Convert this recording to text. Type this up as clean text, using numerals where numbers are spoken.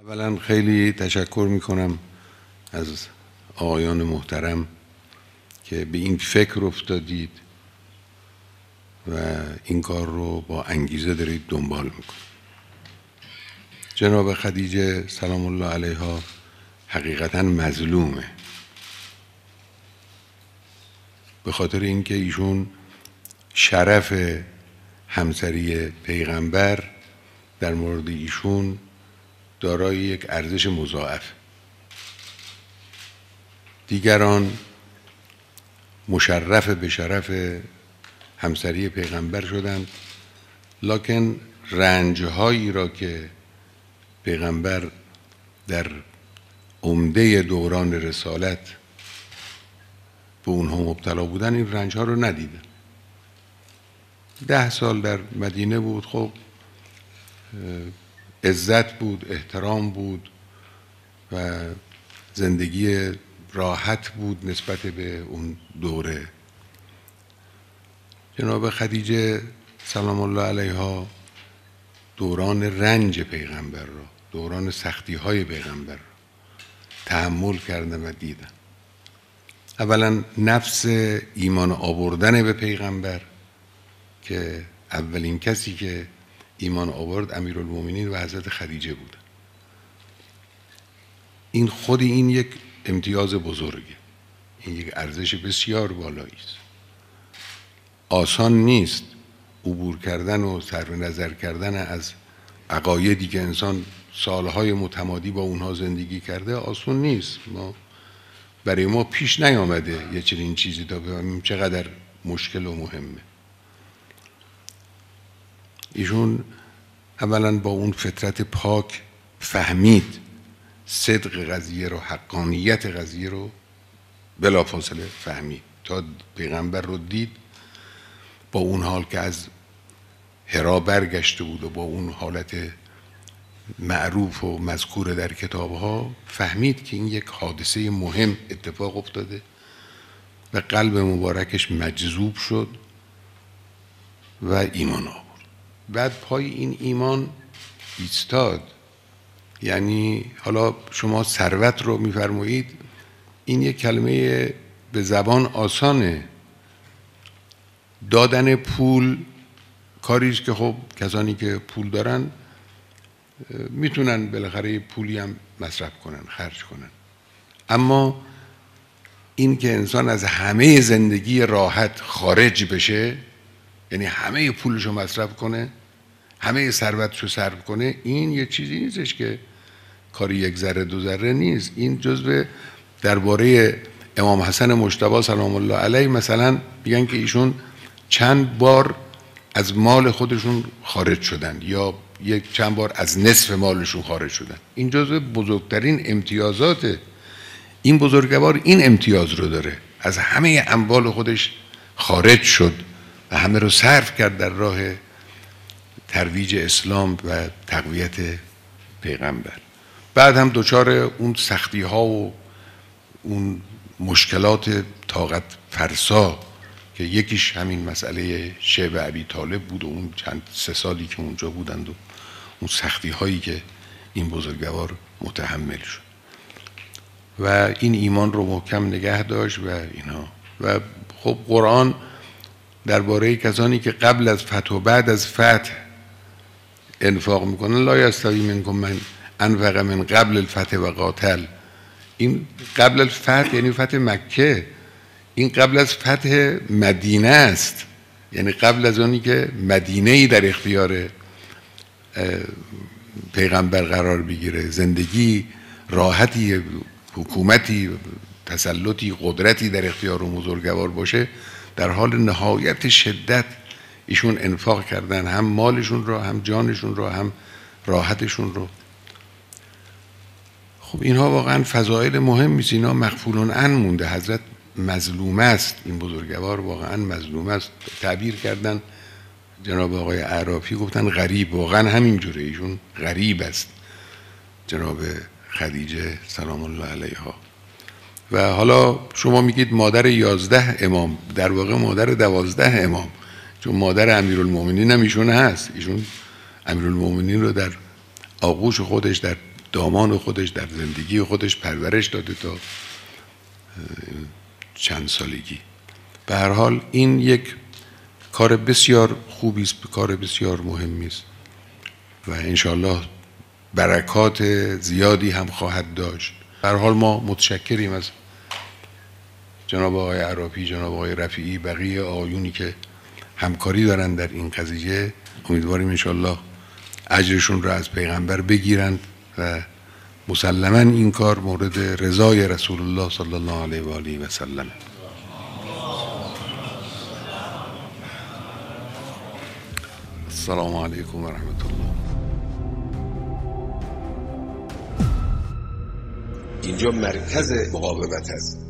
اولا خیلی تشکر میکنم از آقایان محترم که به این فکر افتادید و این کار رو با انگیزه دارید دنبال میکنید. جناب خدیجه سلام الله علیها حقیقتا مظلومه، به خاطر اینکه ایشون شرف همسری پیغمبر در مورد ایشون دارای یک ارزش مضاعف. دیگران مشرف به شرف همسری پیغمبر شدند، لکن رنجهایی را که پیغمبر در عمده دوران رسالت به اونها مبتلا بودن، این رنجها رو ندیدن. 10 سال در مدینه بود، خب عزت بود، احترام بود و زندگی راحت بود نسبت به اون دوره. جناب خدیجه سلام الله علیها دوران رنج پیغمبر را، دوران سختی های پیغمبر را تحمل کردن و دیدن. اولا نفس ایمان آوردن به پیغمبر که اولین کسی که ایمان آورد امیرالمومنین و حضرت خدیجه بود. این خود این یک امتیاز بزرگه، این یک ارزش بسیار بالایی است. آسان نیست عبور کردن و صرف نظر کردن از عقایدی که انسان سالهای متمادی با اونها زندگی کرده، آسان نیست. برای ما پیش نیامده یه چنین چیزی تا بفهمیم چقدر مشکل و مهمه. ایشون اولا با اون فطرت پاک فهمید صدق قضیه رو، حقانیت قضیه رو بلافاصله فهمید. تا پیغمبر رو دید با اون حال که از حرا برگشته بود و با اون حالت معروف و مذکور در کتابها، فهمید که این یک حادثه مهم اتفاق افتاده و قلب مبارکش مجذوب شد و ایمان آورد. بعد پای این ایمان ایستاد. یعنی حالا شما ثروت رو میفرمایید، این یک کلمه به زبان آسانه. دادن پول کاریست که خب کسانی که پول دارن میتونن بالاخره پولی هم مصرف کنن، خرج کنن. اما این که انسان از همه زندگی راحت خارج بشه، یعنی همه پولشو مصرف کنه، همه ثروتشو صرف کنه، این یه چیزی نیستش که کاری 1 ذره 2 ذره نیست. این جزء درباره امام حسن مجتبی سلام الله علیه مثلا میگن که ایشون چند بار از مال خودشون خارج شدن یا چند بار از نصف مالشون خارج شدن. این جزء بزرگترین امتیازات این بزرگوار، این امتیاز رو داره، از همه اموال خودش خارج شد و همه رو صرف کرد در راه ترویج اسلام و تقویت پیغمبر. بعد هم دچار اون سختی ها و اون مشکلات طاقت فرسا که یکیش همین مسئله شیب ابی طالب بود و اون 3 سالی که اونجا بودند و اون سختی هایی که این بزرگوار متحمل شد و این ایمان رو محکم نگه داشت و اینا. و خب قرآن درباره کسانی که قبل از فتح و بعد از فتح انفاق میکنن، لا یستوی منکم من انفق من قبل الفتح و قاتل. این قبل الفتح یعنی فتح مکه، این قبل از فتح مدینه است، یعنی قبل از اونی که مدینه‌ای در اختیار پیغمبر قرار بگیره، زندگی راحتی، حکومتی، تسلطی، قدرتی در اختیار و بزرگوار باشه، در حال نهایت شدت ایشون انفاق کردن، هم مالشون رو، هم جانشون رو، هم راحتشون رو. خب اینها واقعا فضایل مهمی است، اینا مغفولون عن مونده. حضرت مظلوم است، این بزرگوار واقعا مظلوم است. تعبیر کردن جناب آقای اعرافی، گفتن غریب، واقعا همینجوره، ایشون غریب است جناب خدیجه سلام الله علیها. و حالا شما میگید مادر 11 امام، در واقع مادر 12 امام، چون مادر امیرالمومنین هم ایشون هست. ایشون امیرالمومنین رو در آغوش خودش در دامان خودش در زندگی خودش پرورش داده تا چند سالگی. به هر حال این یک کار بسیار خوبی است، کار بسیار مهمی است و انشالله برکات زیادی هم خواهد داشت. به هر حال ما متشکریم از جناب آقای عرابی، جناب آقای رفیعی، بقیه آقایونی که همکاری دارن در این قضیه. امیدواریم انشالله اجرشون را از پیغمبر بگیرند و مسلما این کار مورد رضای رسول الله صلی الله علیه و آله و سلم. السلام علیکم و رحمت الله. اینجا مرکز مقاومت است.